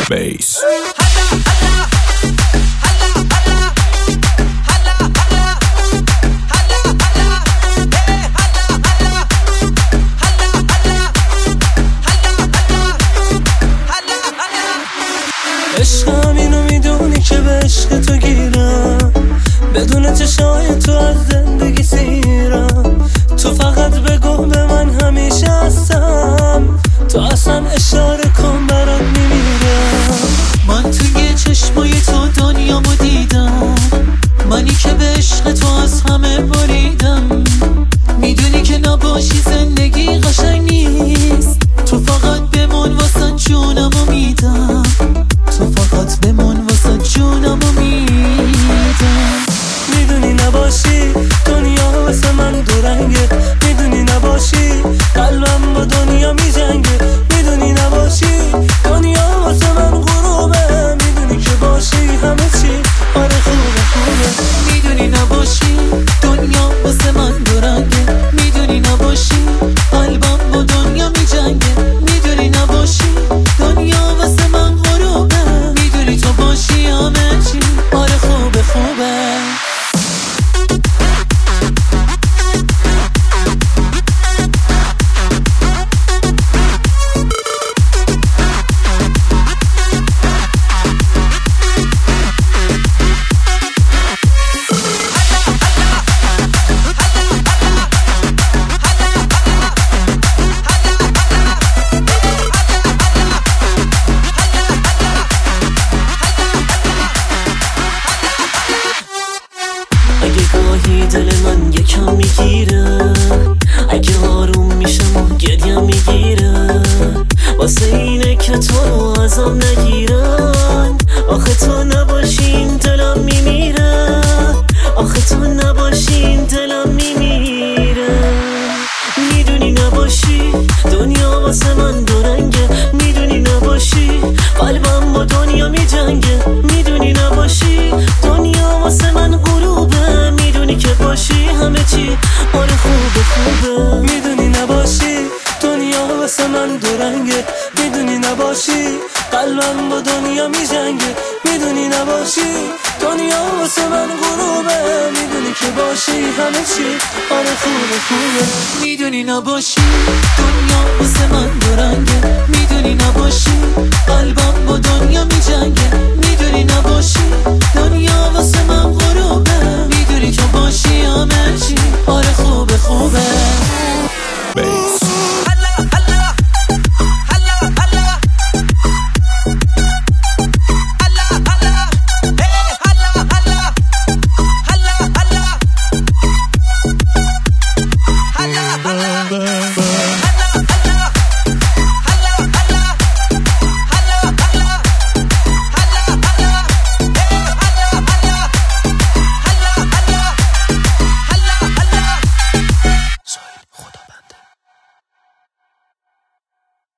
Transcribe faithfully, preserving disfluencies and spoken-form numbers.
Bass. عشقم اینو میدونی که به عشق تو گیرم، بدون چشای تو از زندگی سیرم. تو فقط بگو به من همیشه هستم، تو اصلا اشاره کن برات میمیرم. من توی چشمای تو دنیامو دیدم، منی که به عشق تو از همه بریدم. میدونی که نباشی زندگی قشنگ نیست، تو فقط بمون واسه جونمو میدم، تو فقط بمون واسه جونمو میدم. میدونی نباشی دنیا واسه من دورنگه، میدونی نباشی قلبم با دنیا میجنگه. میدونی نباشی دنیا واسه من غروبه، میدونی که باشی همه چی آره خوبه خوبه. میدونی نباشی دنیا واسه من دورنگه، میدونی نباشی قلبم با دنیا میجنگه. میدونی نباشی دنیا واسه من غروبه، میدونی تو باشی همه چی آره خوبه خوبه. اگه گاهی دل من یکم میگیره، اگه آروم میشم و گریم میگیره، واسه اینه که تو رو ازم نگیرن. آخه تو نباشین دلم میمیره، آخه تو نباشین دلم میمیره. میدونی نباشی دنیا واسه من دورنگه، میدونی نباشی قلبم با دنیا میجنگه. میدونی نباشی دنیا واسه من غروبه، میدونی که باشی همه چی آره خوبه خوبه. میدونی نباشی دنیا واسه من دورنگه، میدونی نباشی قلبم با دنیا میجنگه. میدونی نباشی دنیا واسه من غروبه، میدونی که باشی همه چی آره خوبه خوبه. میدونی نباشی دنیا واسه من دورنگه، میدونی نباشی